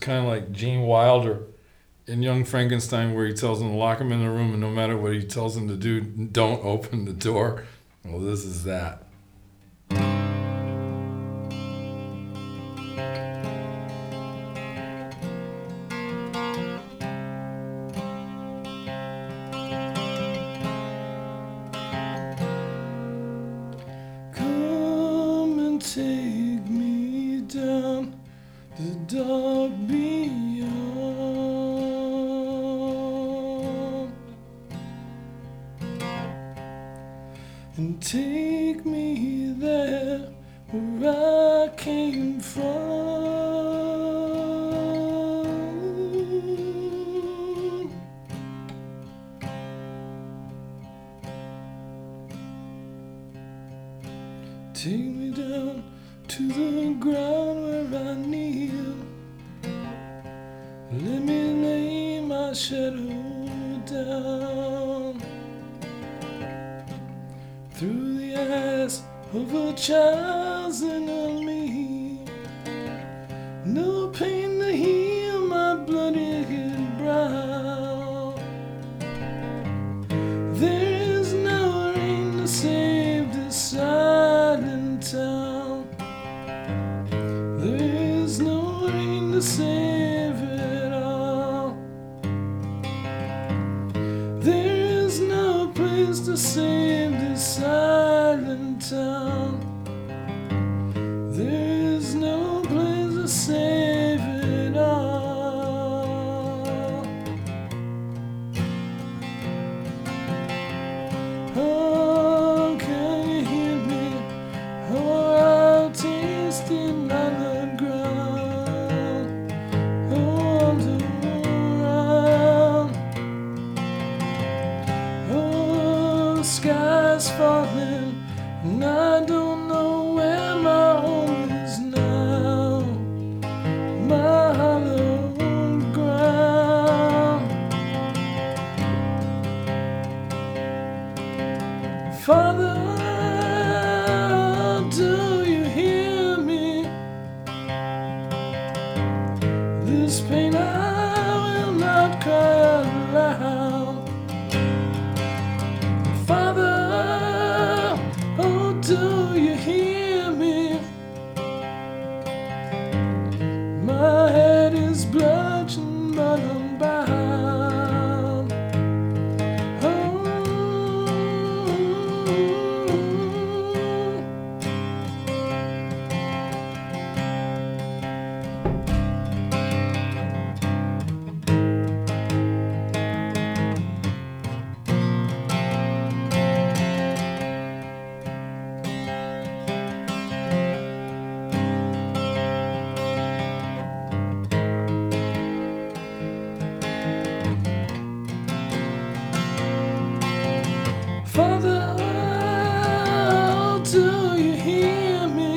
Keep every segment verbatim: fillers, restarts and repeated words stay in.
kind of like Gene Wilder in Young Frankenstein, where he tells him to lock him in the room, and no matter what he tells him to do, don't open the door. Well, this is that. Come and take me down the dark beyond, and take me there where I came from. Take me down to the ground where I kneel. Let me lay my shadow down. Through the eyes of a child's enemy, no pain to heal my bloody brow. There is no rain to save this silent town. There is no rain to save it all. There is no place to save this silent town. There is no place to save it all. Oh, can you hear me? Oh, I'll taste it on the ground. Oh, I'm so around. Oh, the sky's falling, and I don't know where my home is now. My hallowed ground. Father, do you hear me? This pain I will not cry out loud. Father, oh, do you hear me? My head is bludgeoned, but I'm bound. Oh, Father, do you hear me?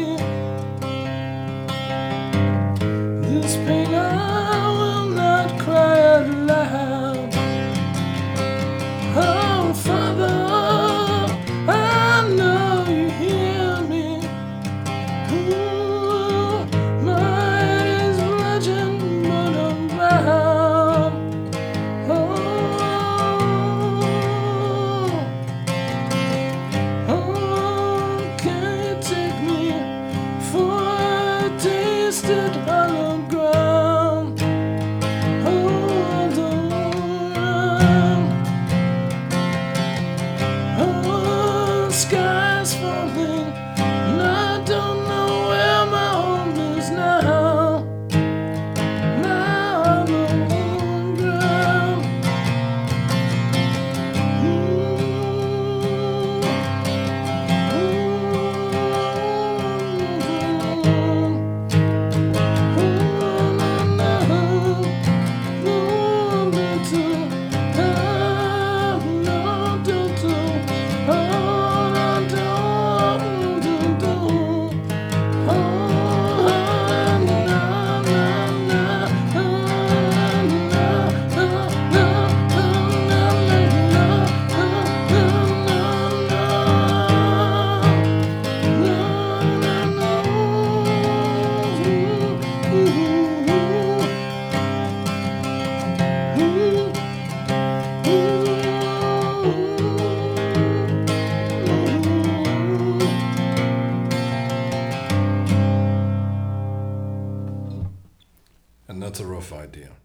This pain I will not cry out loud. Oh, Father, I know you hear me. Ooh, my head is bludgeoned, but I'm bound. Oh, oh, can you take me for a tasted hollow ground? Oh, the ground. Oh, the sky's falling, and I don't know where my home is now. Now I'm on ground. Ooh, ooh, ooh. and that's a rough idea.